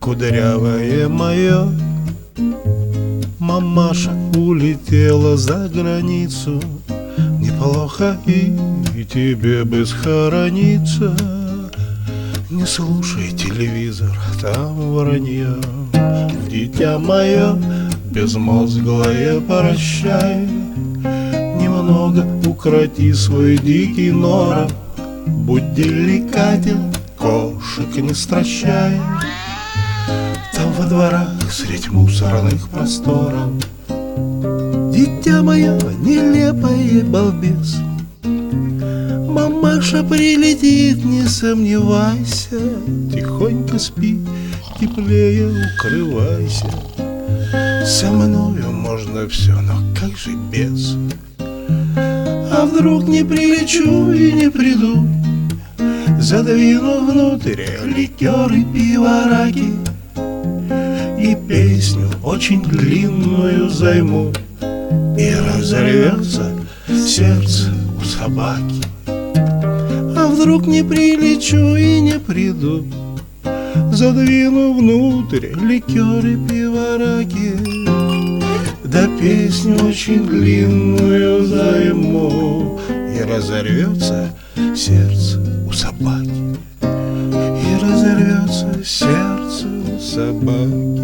Кудрявое мое, мамаша улетела за границу. Неплохо и тебе бы схорониться. Не слушай телевизор, там вранье. Дитя мое, безмозглое, прощай. Немного укроти свой дикий норов. Будь деликатен, кошек не стращай. Там во дворах средь мусорных просторов. Дитя мое, нелепое балбес, мамаша прилетит, не сомневайся. Тихонько спи, теплее укрывайся. Со мною можно все, но как же без? А вдруг не прилечу и не приду? Задвину внутрь ликеры, пиво, раки и песню очень длинную займу. И разорвется сердце у собаки. А вдруг не прилечу и не приду? Задвину внутрь ликеры, пиво, раки, да песню очень длинную займу. И разорвется сердце у собаки. И разорвется сердце у собаки.